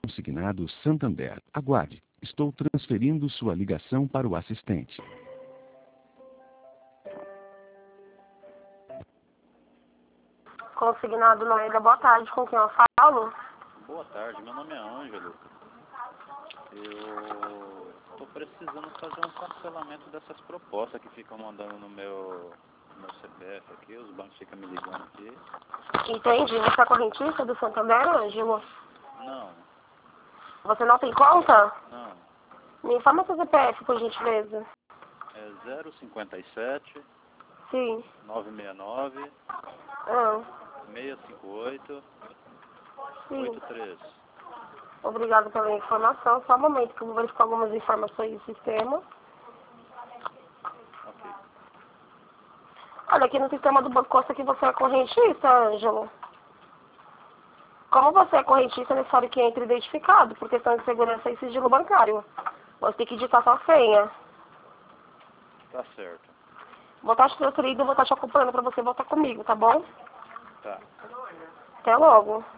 Consignado Santander. Aguarde. Estou transferindo sua ligação para o assistente. Consignado Noeda, boa tarde, com quem eu falo? Boa tarde, meu nome é Ângelo. Eu estou precisando fazer um cancelamento dessas propostas que ficam mandando no meu CPF aqui, os bancos ficam me ligando aqui. Entendi, você é correntista do Santander, Ângelo? Não, Você não tem conta? não. Me informa seu CPF, por gentileza. É 057 Sim. 969 Ah, 658 sim. 83. Obrigado pela informação. Só um momento que eu vou verificar algumas informações do sistema. Ok. Olha, aqui no sistema do Banco consta que você é correntista, Ângelo. Como você é correntista, é necessário que entre identificado, por questão de segurança e sigilo bancário. Você tem que digitar sua senha. Tá certo. Vou estar te transferindo, vou estar te acompanhando para você voltar comigo, tá bom? Tá. Até logo.